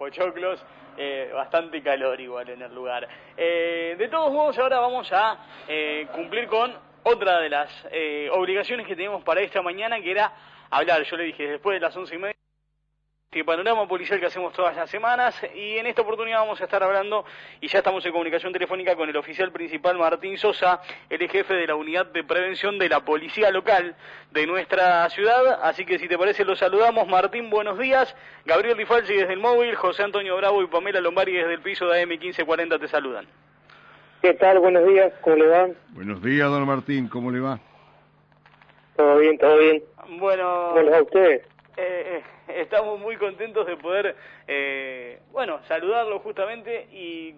pochoclos, bastante calor igual en el lugar. De todos modos, ahora vamos a cumplir con otra de las obligaciones que teníamos para esta mañana, que era hablar, yo le dije, después de las 11:30, el panorama policial que hacemos todas las semanas, y en esta oportunidad vamos a estar hablando, y ya estamos en comunicación telefónica con el oficial principal Martín Sosa, el jefe de la unidad de prevención de la policía local de nuestra ciudad. Así que si te parece lo saludamos. Martín, buenos días. Gabriel Rifalci desde el móvil, José Antonio Bravo y Pamela Lombari desde el piso de AM 1540 te saludan. ¿Qué tal? Buenos días, ¿cómo le va? Buenos días, don Martín, ¿cómo le va? Todo bien, todo bien. Bueno, ¿Cómo les va a ustedes? Estamos muy contentos de poder, saludarlo justamente, y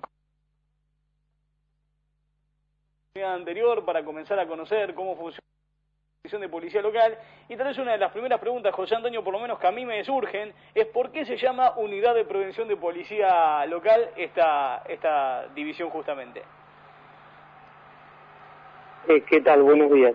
anterior para comenzar a conocer cómo funciona la división de policía local. Y tal vez una de las primeras preguntas, José Antonio, por lo menos que a mí me surgen, es ¿por qué se llama Unidad de Prevención de Policía Local esta división justamente? ¿Qué tal? Buenos días.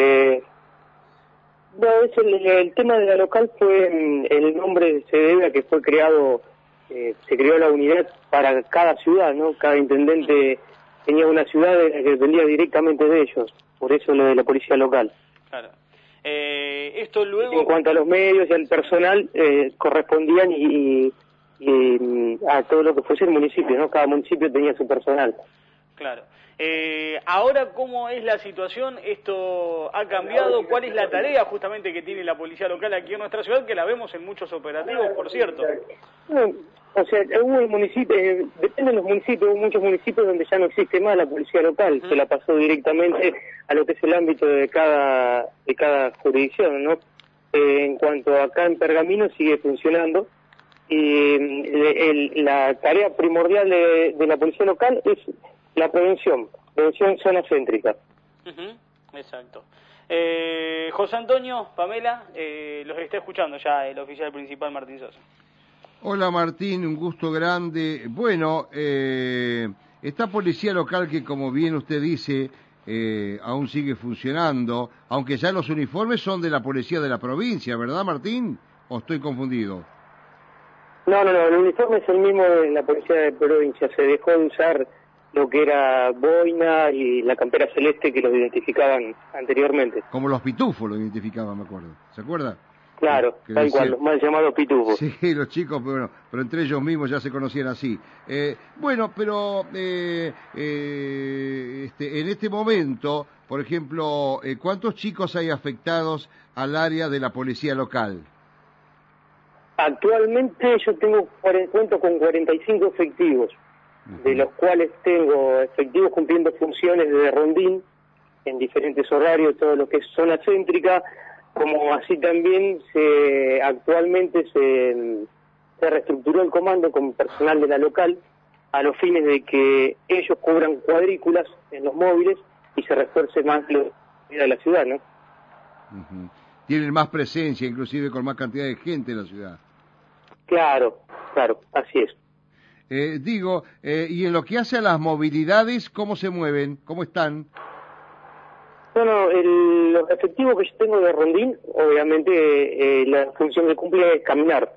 El tema de la local fue, el nombre se debe a que fue creado, se creó la unidad para cada ciudad, ¿no? Cada intendente tenía una ciudad que dependía directamente de ellos, por eso lo de la policía local. Claro. Esto luego... En cuanto a los medios y al personal, correspondían y a todo lo que fuese el municipio, ¿no? Cada municipio tenía su personal. Claro. Ahora, ¿cómo es la situación? ¿Esto ha cambiado? ¿Cuál es la tarea justamente que tiene la policía local aquí en nuestra ciudad, que la vemos en muchos operativos, por cierto? O sea, hubo municipios, depende de los municipios, hubo muchos municipios donde ya no existe más la policía local, se la pasó directamente a lo que es el ámbito de cada jurisdicción, ¿no? En cuanto a acá en Pergamino sigue funcionando, y la tarea primordial de la policía local es la prevención zona céntrica. Exacto. José Antonio, Pamela, los está escuchando ya el oficial principal Martín Sosa. Hola Martín, un gusto grande. Bueno, esta policía local que, como bien usted dice, aún sigue funcionando, aunque ya los uniformes son de la policía de la provincia, ¿verdad Martín? ¿O estoy confundido? No, el uniforme es el mismo de la policía de provincia, se dejó de usar lo que era boina y la campera celeste que los identificaban anteriormente. Como los pitufos lo identificaban, me acuerdo. ¿Se acuerda? Claro, tal cual, los mal llamados pitufos. Sí, los chicos, pero entre ellos mismos ya se conocían así. En este momento, por ejemplo, ¿cuántos chicos hay afectados al área de la policía local? Actualmente yo cuento con 45 efectivos. De los cuales tengo efectivos cumpliendo funciones de rondín en diferentes horarios, todo lo que es zona céntrica, como así también actualmente se reestructuró el comando con personal de la local a los fines de que ellos cubran cuadrículas en los móviles y se refuerce más la vida de la ciudad, ¿no? Tienen más presencia, inclusive con más cantidad de gente en la ciudad. Claro, así es. Y en lo que hace a las movilidades, ¿cómo se mueven? ¿Cómo están? Bueno, los efectivos que yo tengo de rondín, obviamente la función que cumple es caminar.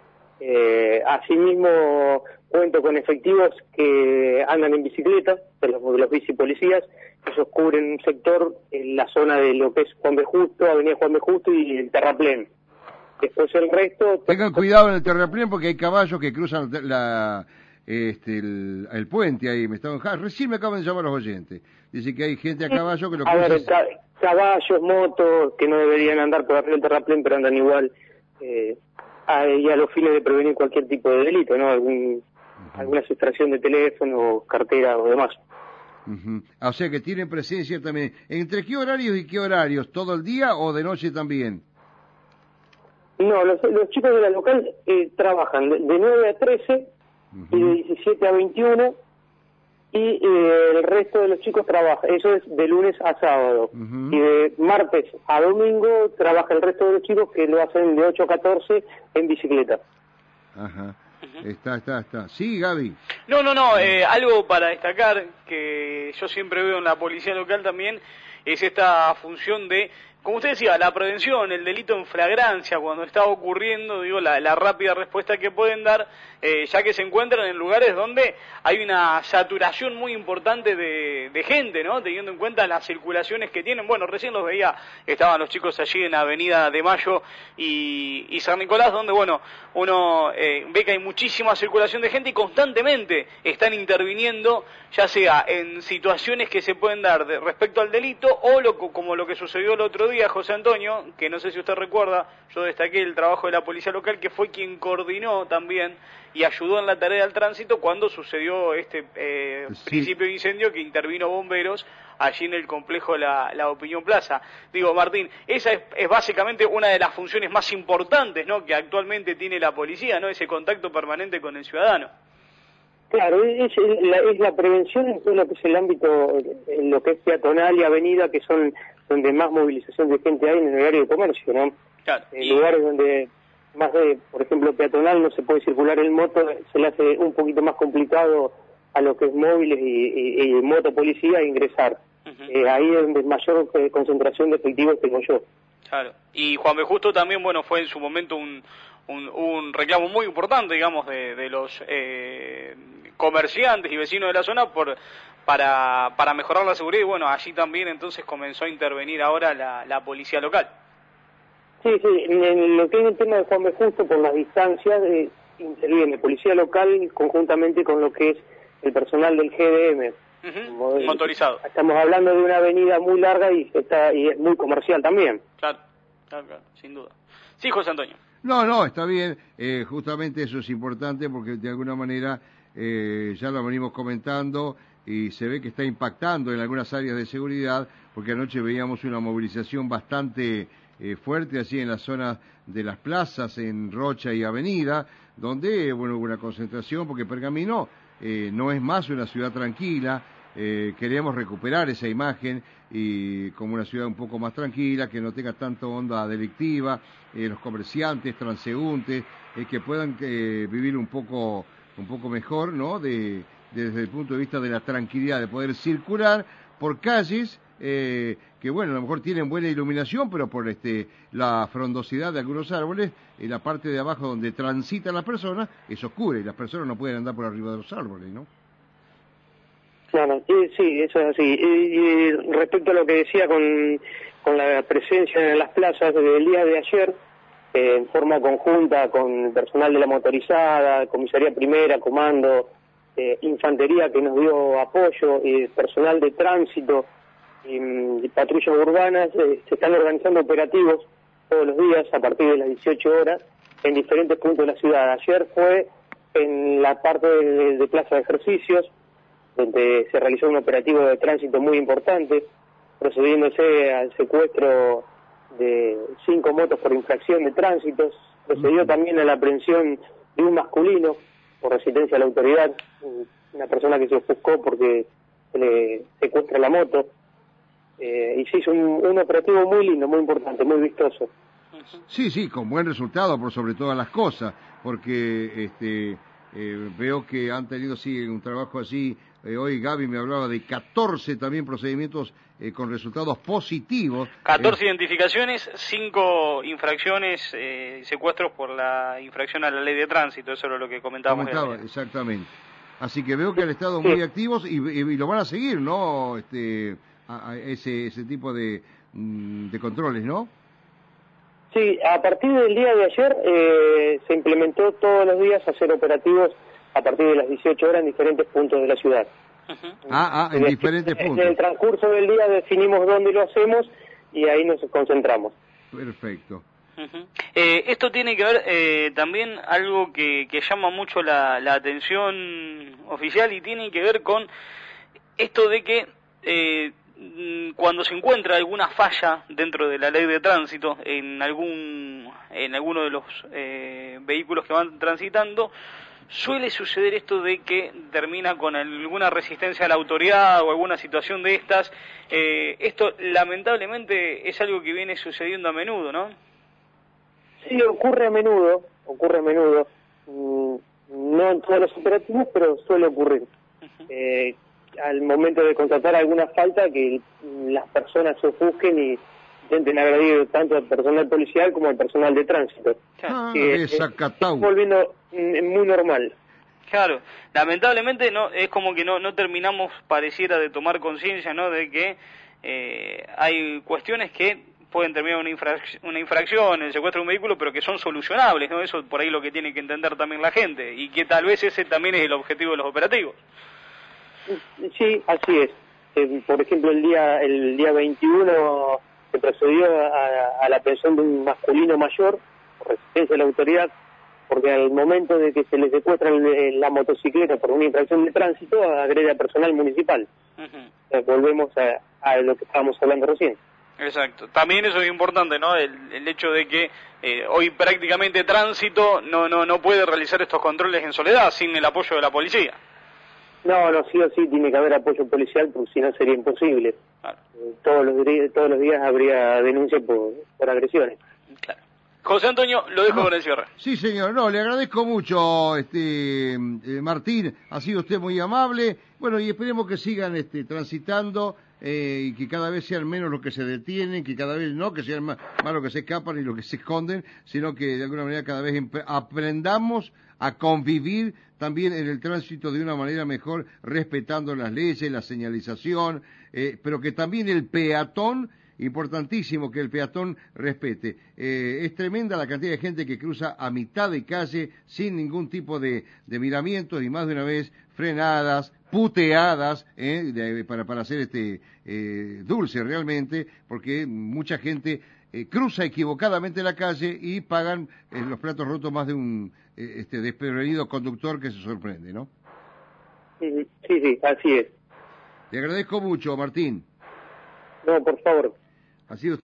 Asimismo, cuento con efectivos que andan en bicicleta, de los bicipolicías. Ellos cubren un sector en la zona de lo que es Juan B. Justo, Avenida Juan B. Justo y el Terraplén. Después el resto... Tengan cuidado en el Terraplén porque hay caballos que cruzan el puente ahí. Recién me acaban de llamar los oyentes. Dice que hay gente a caballo que lo cruza... A ver, caballos, motos, que no deberían andar por arriba del Terraplén, pero andan igual, y a los fines de prevenir cualquier tipo de delito, ¿no? Alguna sustracción de teléfono, cartera o demás. O sea que tienen presencia también. ¿Entre qué horarios y qué horarios? ¿Todo el día o de noche también? No, los chicos de la local trabajan de 9 a 13 y de 17 a 21 y el resto de los chicos trabaja, eso es de lunes a sábado, y de martes a domingo trabaja el resto de los chicos que lo hacen de 8 a 14 en bicicleta. Está. Sí, Gaby. No, algo para destacar que yo siempre veo en la policía local también es esta función de como usted decía, la prevención, el delito en flagrancia, cuando está ocurriendo, digo, la rápida respuesta que pueden dar, ya que se encuentran en lugares donde hay una saturación muy importante de gente, ¿no? Teniendo en cuenta las circulaciones que tienen. Bueno, recién los veía, estaban los chicos allí en Avenida de Mayo y San Nicolás, donde, bueno, uno ve que hay muchísima circulación de gente y constantemente están interviniendo, ya sea en situaciones que se pueden dar respecto al delito o como lo que sucedió el otro día, José Antonio, que no sé si usted recuerda, yo destaqué el trabajo de la policía local, que fue quien coordinó también y ayudó en la tarea del tránsito cuando sucedió este principio de incendio, que intervino bomberos allí en el complejo la Opinión Plaza. Digo, Martín, esa es básicamente una de las funciones más importantes, ¿no?, que actualmente tiene la policía, ¿no?, ese contacto permanente con el ciudadano. Claro, es la prevención en todo lo que es el ámbito, en lo que es peatonal y avenida, que son donde más movilización de gente hay en el horario de comercio, ¿no? Claro. En lugares donde más de, por ejemplo, peatonal no se puede circular en moto, se le hace un poquito más complicado a lo que es móviles y moto policía ingresar. Ahí es donde mayor concentración de efectivos tengo yo. Claro. Y Juan B. Justo también, bueno, fue en su momento un reclamo muy importante, digamos, de los comerciantes y vecinos de la zona para mejorar la seguridad, y bueno, allí también entonces comenzó a intervenir ahora la policía local. Sí, en lo que es el tema de Juan B. Justo, por las distancias, interviene policía local conjuntamente con lo que es el personal del GDM. Motorizado. Estamos hablando de una avenida muy larga y es muy comercial también. Claro, sin duda. Sí, José Antonio. No, está bien, justamente eso es importante porque de alguna manera ya lo venimos comentando y se ve que está impactando en algunas áreas de seguridad, porque anoche veíamos una movilización bastante fuerte así en la zona de las plazas, en Rocha y Avenida, donde hubo una concentración, porque Pergamino no es más una ciudad tranquila. Queremos recuperar esa imagen y como una ciudad un poco más tranquila, que no tenga tanto onda delictiva, los comerciantes, transeúntes, que puedan vivir un poco mejor, ¿no? Desde el punto de vista de la tranquilidad, de poder circular por calles que, bueno, a lo mejor tienen buena iluminación, pero por la frondosidad de algunos árboles, en la parte de abajo donde transitan las personas, es oscura y las personas no pueden andar por arriba de los árboles, ¿no? Claro, sí, eso es así. Y respecto a lo que decía con la presencia en las plazas, desde el día de ayer, en forma conjunta con el personal de la motorizada, comisaría primera, comando, infantería que nos dio apoyo, personal de tránsito y patrullas urbanas, se están organizando operativos todos los días a partir de las 18 horas en diferentes puntos de la ciudad. Ayer fue en la parte de plaza de ejercicios, donde se realizó un operativo de tránsito muy importante, procediéndose al secuestro de 5 motos por infracción de tránsito. Procedió también a la aprehensión de un masculino por resistencia a la autoridad, una persona que se ofuscó porque se le secuestra la moto. Y se hizo un operativo muy lindo, muy importante, muy vistoso. Sí, con buen resultado por sobre todas las cosas, porque veo que han tenido un trabajo así. Hoy Gaby me hablaba de 14 también procedimientos con resultados positivos. 14 identificaciones, 5 infracciones, secuestros por la infracción a la ley de tránsito, eso era lo que comentábamos. Exactamente. Así que veo que han estado muy activos y lo van a seguir, ¿no? A ese tipo de controles, ¿no? Sí, a partir del día de ayer se implementó todos los días hacer operativos a partir de las 18 horas en diferentes puntos de la ciudad. En diferentes puntos. En el transcurso del día definimos dónde lo hacemos y ahí nos concentramos. Perfecto. Esto tiene que ver también algo que llama mucho la atención oficial, y tiene que ver con esto de que cuando se encuentra alguna falla dentro de la ley de tránsito en alguno de los vehículos que van transitando, suele suceder esto de que termina con alguna resistencia a la autoridad o alguna situación de estas. Esto lamentablemente es algo que viene sucediendo a menudo, ¿no? Sí, ocurre a menudo. No en todos los operativos, pero suele ocurrir. Al momento de constatar alguna falta, que las personas se ofusquen y intenten agredir tanto al personal policial como al personal de tránsito. Desacatado. Está volviendo muy normal. Claro, lamentablemente no es como que no terminamos, pareciera, de tomar conciencia, ¿no?, de que hay cuestiones que pueden terminar una infracción, el secuestro de un vehículo, pero que son solucionables, ¿no? Eso por ahí lo que tiene que entender también la gente, y que tal vez ese también es el objetivo de los operativos. Sí, así es. Por ejemplo, el día 21 se procedió a la aprehensión de un masculino mayor por resistencia de la autoridad, porque al momento de que se le secuestra la motocicleta por una infracción de tránsito, agrede a personal municipal. Volvemos a lo que estábamos hablando recién. Exacto. También eso es importante, ¿no? El hecho de que hoy prácticamente tránsito no puede realizar estos controles en soledad, sin el apoyo de la policía. No, sí o sí tiene que haber apoyo policial, porque si no sería imposible. Claro. Todos los días habría denuncia por agresiones. Claro. José Antonio, lo dejo con el cierre. Sí, señor. No, le agradezco mucho, Martín. Ha sido usted muy amable. Bueno, y esperemos que sigan transitando y que cada vez sean menos los que se detienen, que cada vez no, que sean más los que se escapan y los que se esconden, sino que de alguna manera cada vez aprendamos a convivir también en el tránsito de una manera mejor, respetando las leyes, la señalización, pero que también el peatón, importantísimo que el peatón respete. Es tremenda la cantidad de gente que cruza a mitad de calle sin ningún tipo de miramientos, y más de una vez frenadas, puteadas, para hacer dulce realmente, porque mucha gente cruza equivocadamente la calle y pagan los platos rotos más de un desprevenido conductor que se sorprende, ¿no? Sí, así es. Le agradezco mucho, Martín. No, por favor. Ha sido